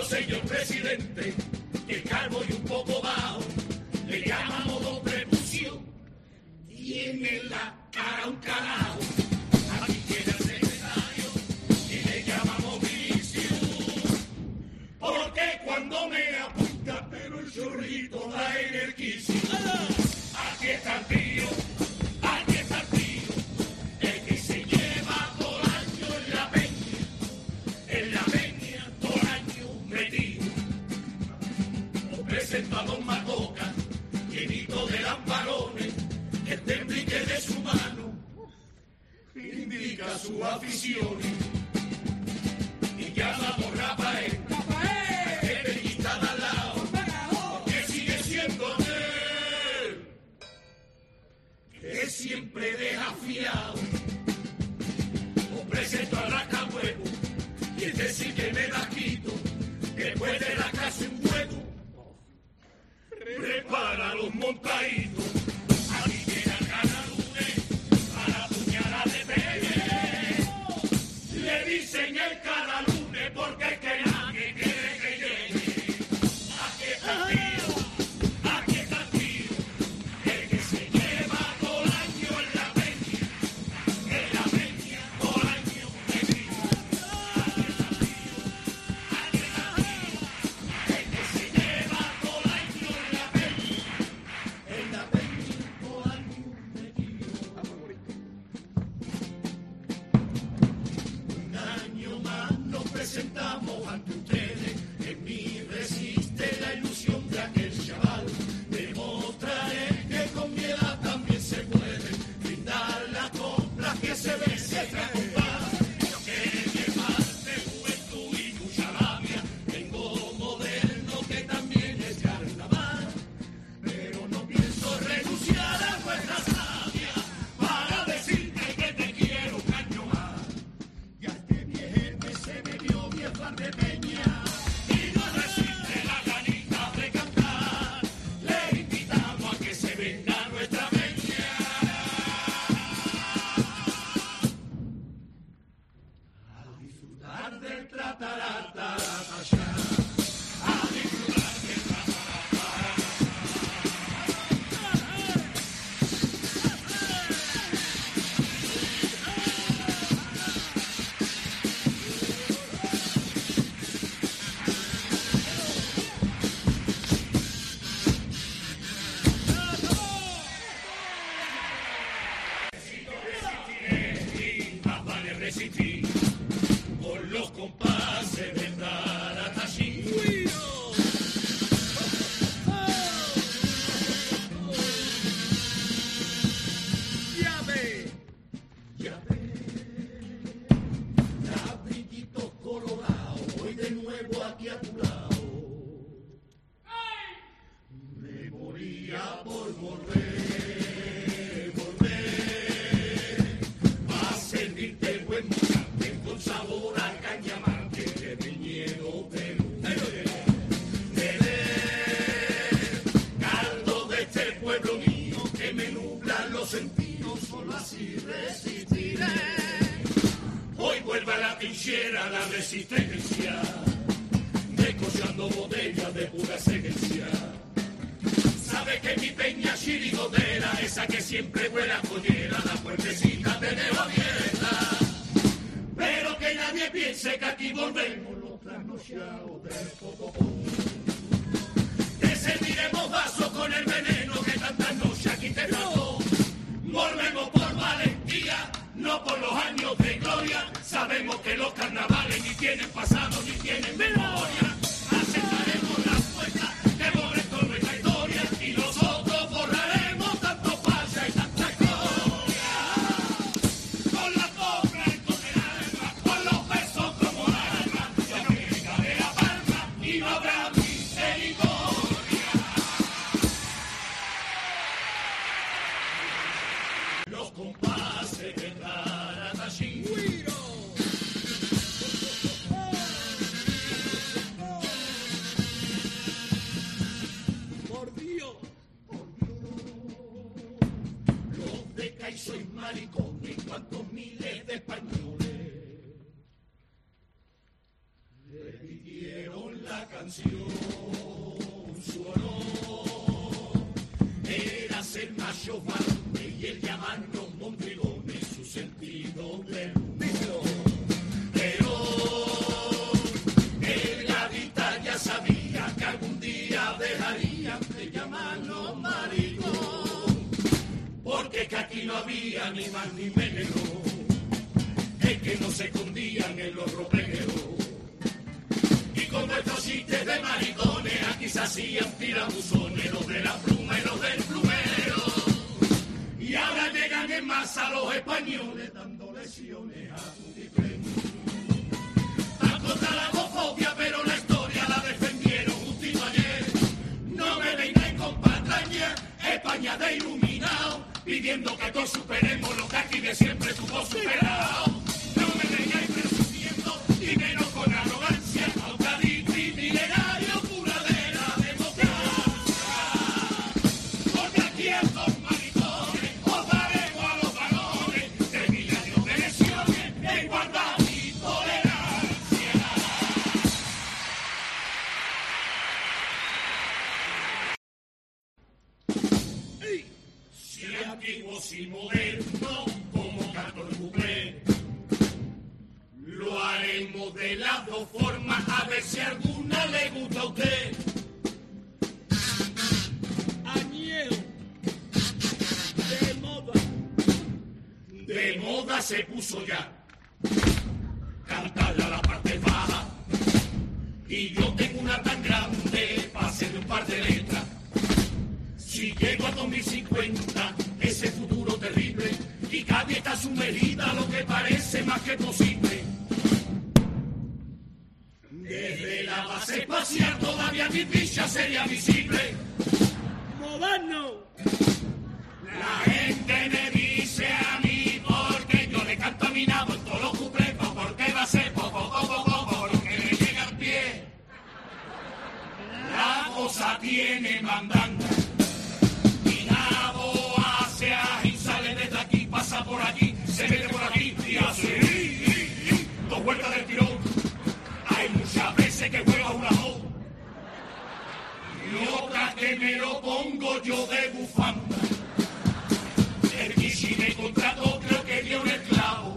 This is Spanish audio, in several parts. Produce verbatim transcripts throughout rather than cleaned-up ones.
señor presidente, que calvo y un poco bajo, le llamamos dos prepucio, tiene la cara un carajo. Aquí tiene el secretario, y le llamamos Vinicius, porque cuando me apunta, pero el chorrito da energía. Aquí está el tío, aquí está el tío, el que se lleva todo el año en la peña, en la peña todo el año metido. Os presento a Don Macoca, llenito de lamparones, el templique de su mano indica sus aficiones. Y llamamos Rafael, Rafael, el periquista de al lado, porque sigue siendo él, que siempre deja fiado. Os presento a Rascahuevo, y es decir que me da quito, después de la casa en huevo, prepara los montaditos. Aquí viene el Canalunes a la puñalada de Pérez. Le dicen el Canalunes porque es que nadie quiere que llegue. Aquí está el tío, aquí está el tío, el que se lleva todo el año en la peña, en la peña todo el año metido. Aquí está el tío, aquí está el tío, el que se lleva todo el año en la peña, en la peña todo el año metido. Un año más nos presentamos ante ustedes, en mí resiste la ilusión de aquel chaval. Demostraré que con mi edad también se puede brindar las compras que se ven se compás. Que llevarte juventud y mucha labia, tengo moderno que también es carnaval, pero no pienso renunciar a nuestra sabia para decirte que te quiero un año más. Ya este viejete se bebió diez par de peña y no resiste la ganita de cantar. Le invitamos a que se venga a nuestra peña a disfrutar del tratarata, a disfrutar del y más vale resistir con los compases de Taratachín. Ya ve, ya ve, cabrititos colorados, voy de nuevo aquí a tu lado. Me moría por volver, volver, a servirte buen mojante con sabor al cañamante de viñedo Perú. Caldo de este pueblo mío que me nubla los sentidos, solo así resistiré. Hoy vuelve a la trinchera la resistencia, descochando botellas de pura esencia. Sabe que mi peña chirigodera, esa que siempre vuela collera, la puertecita tenemos abierta. Pero que nadie piense que aquí volvemos los trasnochados del Cotopón. Te serviremos vasos con el veneno que tantas noches aquí te trató. Volvemos por valentía, no por los años de gloria. Sabemos que los carnavales ni tienen pasado ni tienen memoria. Aceptaremos las puertas que borren con nuestra historia y nosotros borraremos tanto falsa y tanta historia. Con la compra y con el alma, con los besos como arma, yo me quitaré la palma y no habrá misericordia. Los compases de Taratachín. Por Dios, por Dios, los de Cai sois maricones, cuantos miles de españoles le pidieron la canción. Su honor era ser macho varones y el llamarnos mondrigones, su sentido del humor. Pero el gadita ya sabía que algún día dejarían de llamarnos maricón, porque que aquí no había ni más ni menos, es que no se escondían en los roperos. Y con nuestros chistes de maricones aquí se hacían tirabuzones, los de la pluma y los del plumero. Y ahora llegan en masa los españoles dando lesiones a Putifren. Están contra la homofobia, pero la historia la defendieron justito ayer. No me vengáis con patrañas, España de iluminado, pidiendo que todos superemos lo que aquí de siempre tuvo superado. No me vengáis presumiendo y menos con arrogancia, aucaditri, milenario, pura de la democracia. Porque aquí estos maricones os daremos a los varones de mil años de lesiones en igualdad y tolerancia. Si antiguos y modernos como canto el bucle, lo haremos de las dos formas, a ver si alguna le gusta a usted. Añejo, de moda, de moda se puso ya cantarle a la parte baja, y yo tengo una tan grande para hacerle un par de letras. Si llego a dos mil cincuenta, ese futuro terrible, y cada día está sumergida lo que parece más que posible. Desde la base espacial todavía mi ficha sería visible. ¡Moderno! La gente me dice a mí porque yo le canto a mi nabo en todos los cuplés, porque va a ser poco, poco, poco, porque me llega al pie. La cosa tiene mandanga. Mi nabo hace ají, sale desde aquí, pasa por allí, se mete por aquí y hace dos vueltas del tirón. Hay muchas veces que juega una ho y otras que me lo pongo yo de bufanda. El que si me contrató creo que dio un esclavo.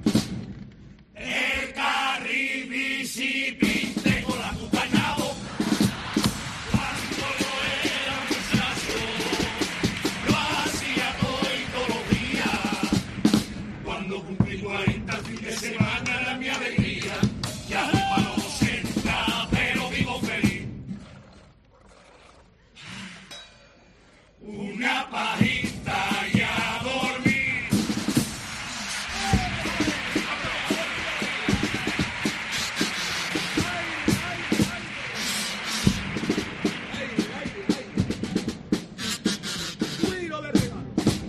El carril bici pinte con la puta nabo. Cuando yo era muchacho lo hacía todo y todos los días. Cuando cumplí cuarenta el fin de semana era mi alegría. Ya me paro senta, pero vivo feliz. Una pajita y a dormir. Cuido de regalo.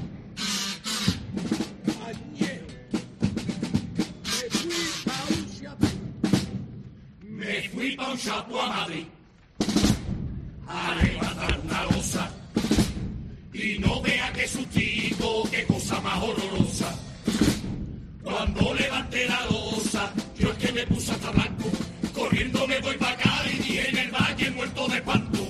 Añejo. Me fui a un chapo. Me fui pa' un chapo a Madrid a levantar una losa. Y no vea que sustico, qué cosa más horrorosa. Cuando levanté la losa, yo es que me puse hasta blanco. Corriendo me voy pa' acá y dije en el valle muerto de espanto.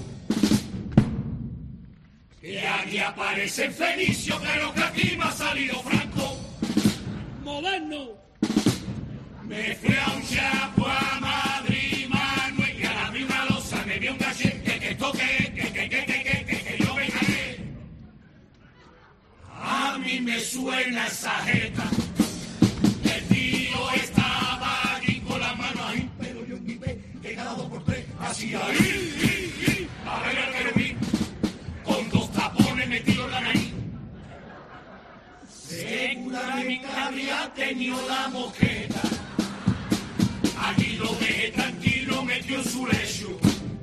Que aquí aparece Fenicio, creo que aquí me ha salido Franco. Moderno. Me fui a un chapo a Madrid, Manuel, y al abrir una losa me vio un gallete que que toque, que que que que que que que yo me cagué. A mí me suena esa jeta. El tío estaba allí con la mano ahí, pero yo en mi pe, que cada dos por tres hacía ahí, a ver al querubín, con dos tapones metidos en la nariz. Seguramente había tenido la moqueta. Allí lo dejé tranquilo, metió en su lecho.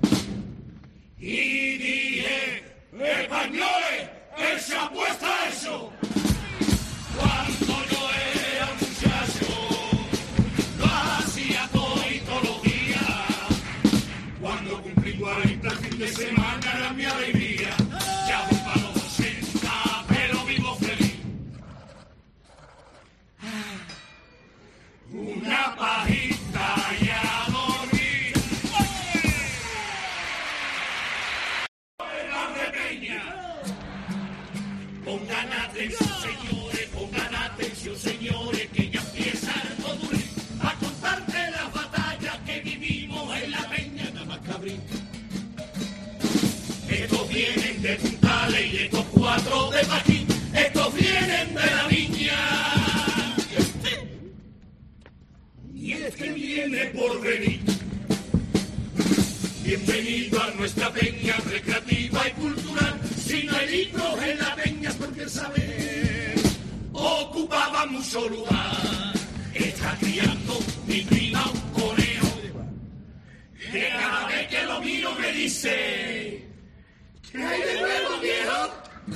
Y dije, españoles, el chapo está hecho. Cuando yo era muchacho, lo hacía todo y todos los días. Cuando cumplí cuarenta el fin de semana era mi alegría. Ya voy para los ochenta, pero vivo feliz. Una pajita y a dormir. Madrid. Estos vienen de Puntales y estos cuatro de Paquín. Estos vienen de la Viña. Y este viene por venir. Bienvenido a nuestra peña recreativa y cultural. Si no hay libros en la peña es porque el saber ocupaba mucho lugar. Está criando mi prima un conejo, que cada vez que lo miro me dice: ¿qué hay de nuevo, viejo?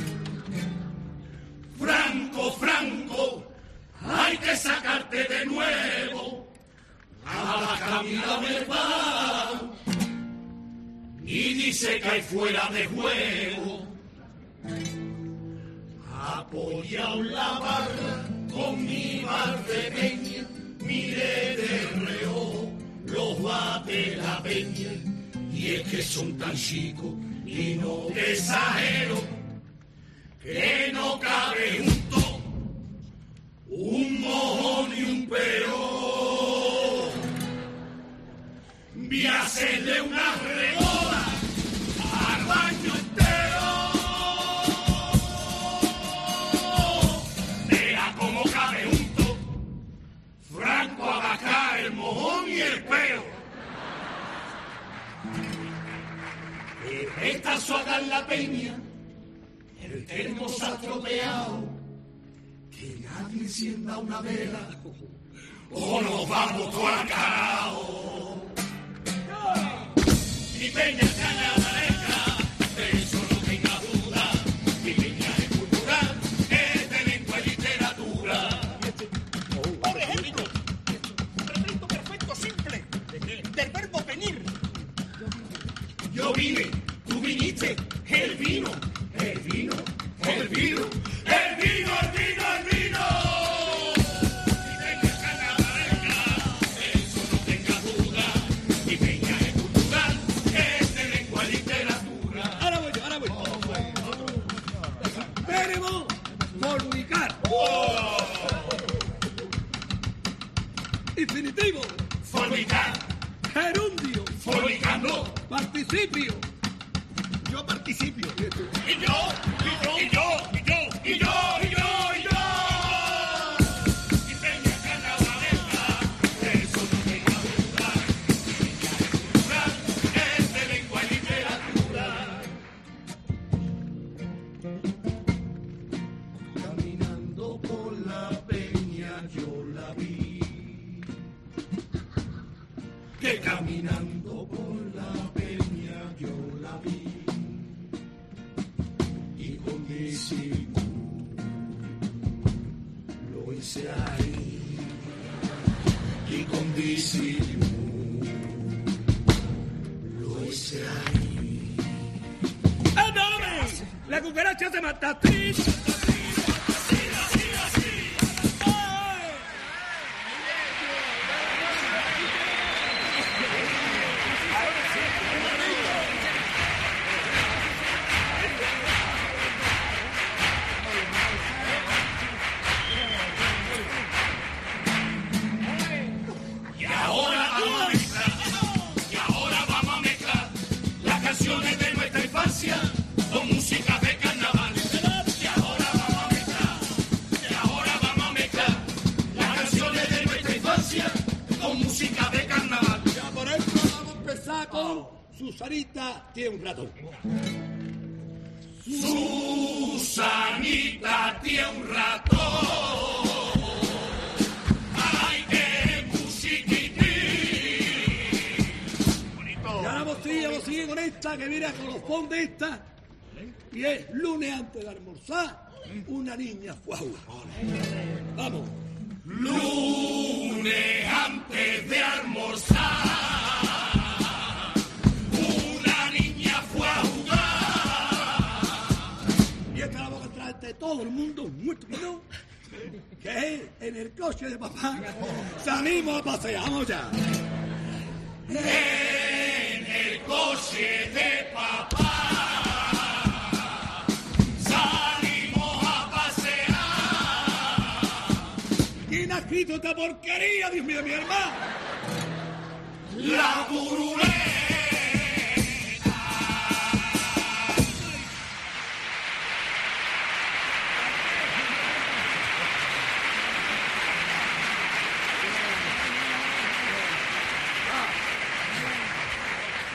Franco, Franco, hay que sacarte de nuevo a la cabina verbal. Y dice que hay fuera de juego, apoyado la barra con mi bar de peña, mire de reo los bate la peña. Y es que son tan chicos, y no te exagero, que no cabe junto un mojón y un pero. Vi a hacerle una regola al baño entero. Vea cómo cabe junto Franco Abascal, el mojón y el peo. Esta suaga en la peña, el termo se ha estropeado. Que nadie encienda una vela o nos vamos todos al carajo. Mi peña es carnavaleca, de eso no tenga duda. Mi peña es cultural, es de lengua y literatura. Por ejemplo, un refrito perfecto simple del verbo venir. Yo vine, tú viniste, el vino, el vino, el vino, el vino, el vino, el vino. Mi peña es carnavaleca, de eso no tenga duda. Mi peña es cultural, es de lengua y literatura. Ahora voy yo, ahora voy yo. Tenemos fornicar. Infinitivo. Fornicar, Gerundio. fornicando. Participio. Yo participio. Y yo, y yo, y yo, y yo, y yo, y yo, y yo. Mi peña es carnavaleca, de eso no tenga duda. Mi peña es cultural, es de lengua y literatura. Caminando por la peña yo la vi. Que caminando por la peña yo la vi. Y con disimulo lo hice ahí. Y con disimulo lo hice ahí. ¡Ándame! La cucaracha se mata. ¡Tris! Y ahora vamos a mezclar, y ahora vamos a mezclar las canciones de nuestra infancia con música de carnaval. Y ahora vamos a mezclar, y ahora vamos a mezclar las canciones de nuestra infancia con música de carnaval. Ya por esto vamos a empezar con Susanita tiene un ratón. Susanita tiene un ratón. Ay, qué musiquitín. Y ahora vamos a seguir, vamos a seguir con esta que viene a colofón de esta. Y es lunes antes de almorzar, una niña fue a jugar. Vamos. Lunes antes de almorzar, una niña fue a jugar. Y esta la vamos a traer de todo el mundo, muerto que no. Que es en el coche de papá. Salimos a pasear, vamos ya. En el coche de papá salimos a pasear. ¿Quién ha escrito esta porquería, Dios mío, mi hermano? La burulera.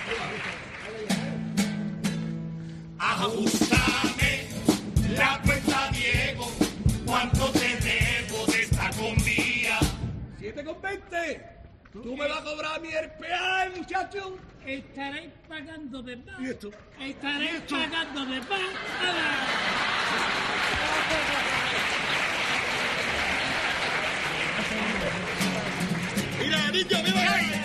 Ajustame la cuenta, Diego. ¿Cuánto te debo de esta comida? Siete con veinte. ¿Tú me vas a cobrar mi R P A, muchacho? Estaréis pagando de más. ¿Y esto? Estaréis ¿Y esto? pagando de más. ¡Hala! Mira, niño, mira.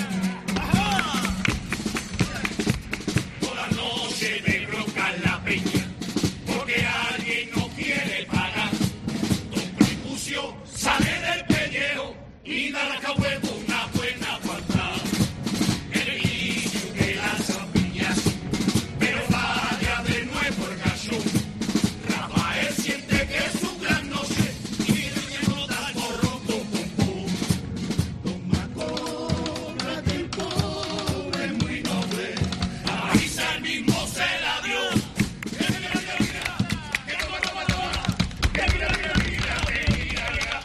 Por la noche me bronca la peña, porque alguien no quiere pagar. Don Prepucio sale del pellejo y da la huevo una buena falta. El niño que lanza pillas, pero falla de nuevo el gallo. Rafael siente que es su gran noche y le nota corro, pum, pum, pum. Toma cobra que el pobre es muy noble. A Isa el mismo se la dio. Que mira, mira, mira, que toma, toma, toma. Que mira, mira, mira, que mira, mira.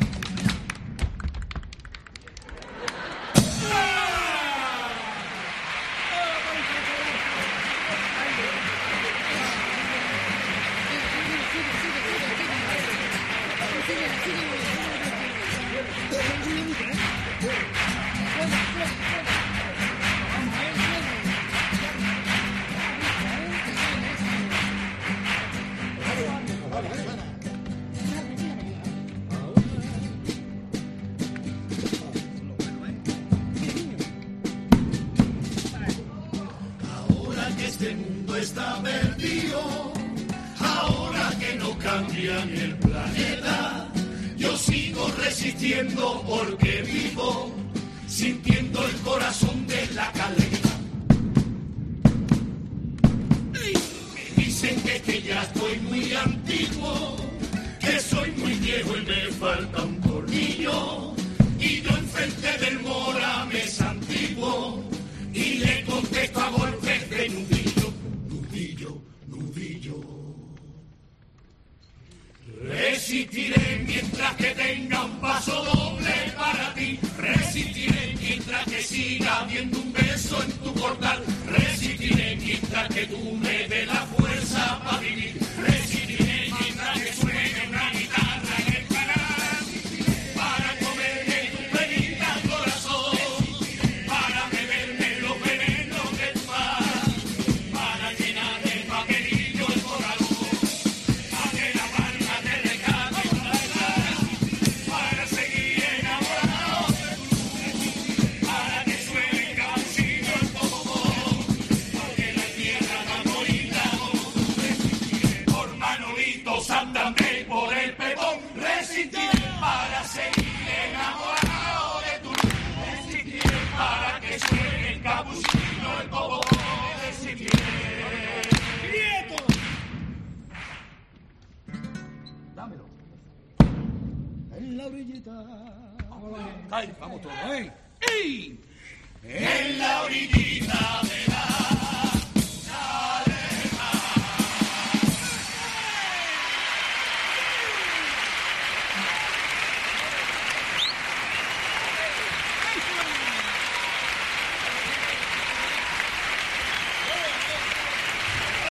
Ahora que este mundo está perdido, ahora que no cambian el planeta, yo sigo resistiendo porque vivo, sintiendo el corazón de la caleta. Me dicen que, que ya estoy muy antiguo, que soy muy viejo y me falta un tornillo, y yo enfrente del Mora me santiguo y le contesto a golpes de nudillo, nudillo, nudillo. Resistiré mientras que tenga un paso doble para ti. Resistiré mientras que siga habiendo un beso en tu portal. Resistiré mientras que tú me des la fuerza para vivir. Resistiré mientras que suene una guitarra en el canal. Para comerme tu penita corazón. Para beberme los venenos del mar. Para llenar de papelillo el corazón. Para que la palma te recate una edad. Para seguir enamorado de tu. Para que suene cansino el popopó. Porque la tierra tan bonita como tú resistiré. Por Manolito Santander, por el Pepón, resistiré para seguir enamorado de tu. Resistiré para que suene el capuchino, el popopó. Resistiré. ¡Quieto! Dámelo. En la orillita. Ay, vamos todos, ¿eh? ¡Ey! En la orillita de la